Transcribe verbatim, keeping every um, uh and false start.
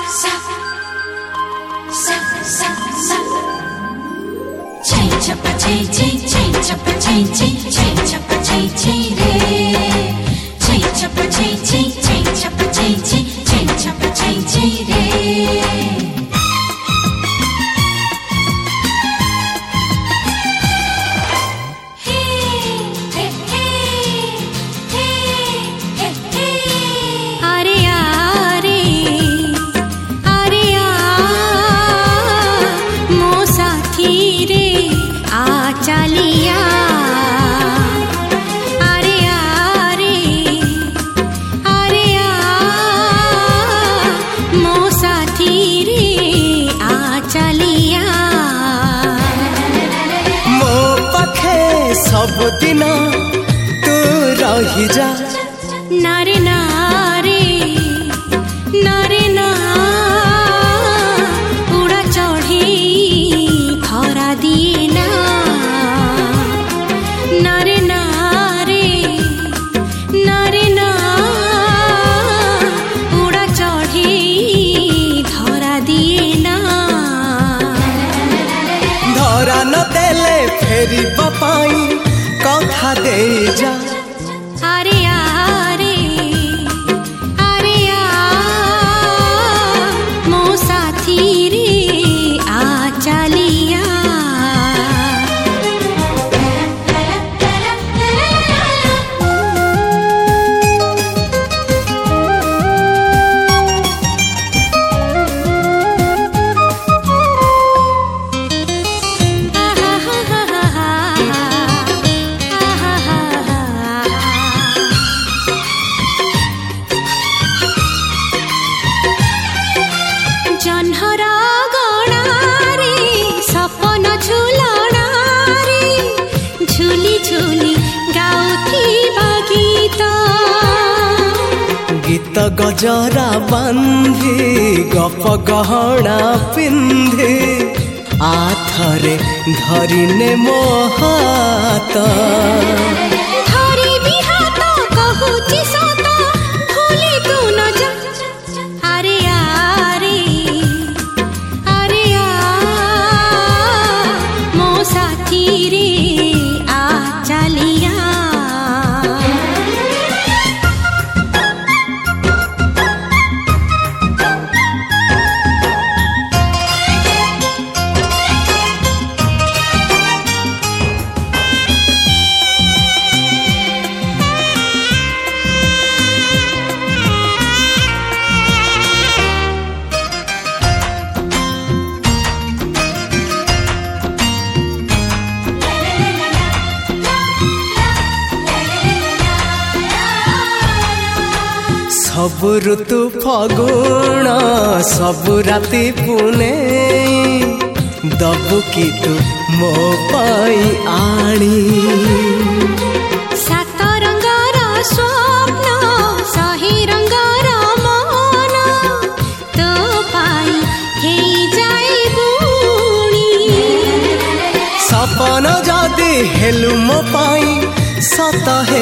sa sa sa sa chain chapa chain chain chain chapa chain chain chain chapa chain chain re chain chapa chain chain chain chapa chain chain chain chapa chain chain re सबुदिन तू रही जा नारे नारे नारे ना उड़ा चढ़ी खरा दिना नारे नारे नारे ना उड़ा चढ़ी धरा दिना धरा न देले फेरी बापाई कथा दे जा अरे यारे अरे यार मो साथी रे आ चलिया जन्हरा गणारे सपन झुलणारे झुली झुली गाउथिबा गीत गीत गजरा बांधी गप गहना पिंधे आथरे धरिने मो हाथ धरी भी हाथ कहुची सत भूली तू न जा अरे यारे अरे यार मो साथी रे आ चलिया सब ऋतु फगुण सब राति पुने दबु की तू मो पाई आणी सात रंगर स्वप्न सही रंगर मन तो पाई हे जाए बुणी सपन जदि हेलु मो पाई सत हे